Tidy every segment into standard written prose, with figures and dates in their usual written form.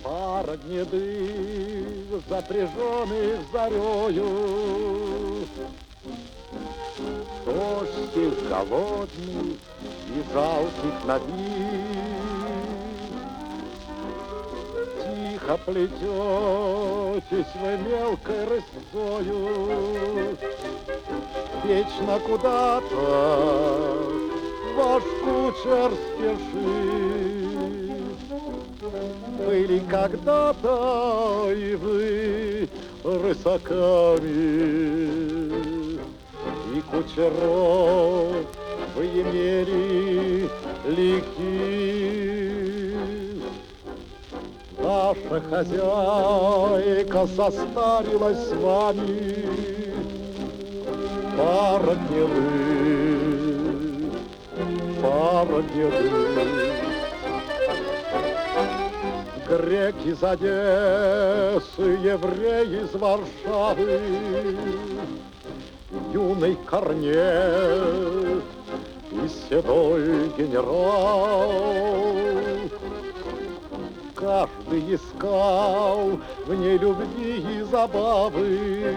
Пара гнедых, запряженных зарею. Дождь голодный и жалких на вид. Тихо плететесь вы мелкой рысцою, вечно куда-то ваш кучер спешит. Были когда-то и вы рысаками, и кучеров вы имели лихих. Наша хозяйка состарилась с вами, пара гнилых, пара гнилых. Грек из Одессы, еврей из Варшавы, юный Корней и седой генерал. Каждый искал в ней любви и забавы,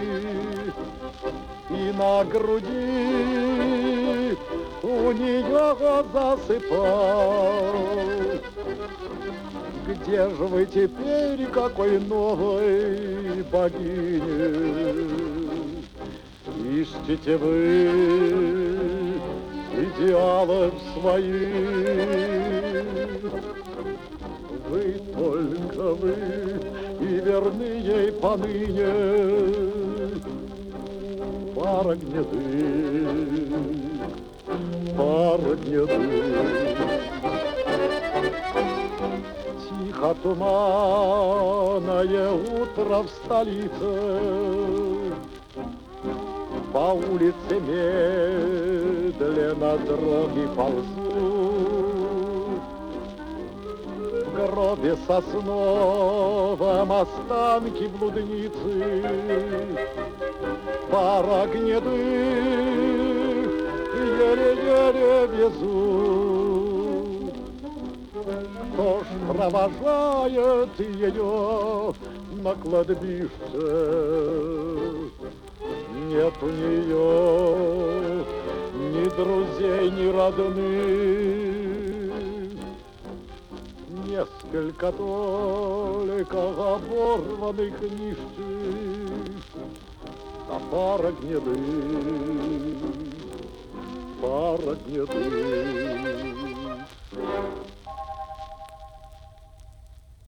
и на груди у нее засыпал. Где же вы теперь, какой новой богине? Ищете вы идеалов своих. Вы только вы и верны ей поныне, пара гнедых, пара гнедых. Тихо туманное утро в столице, по улице медленно дроги ползут. В гробе сосновом останки блудницы, пара гнедых еле-еле везут. Кто ж провожает ее на кладбище? Нет у нее ни друзей, ни родных. Несколько только оборванных нищих, а пара гнедых, пара гнедых.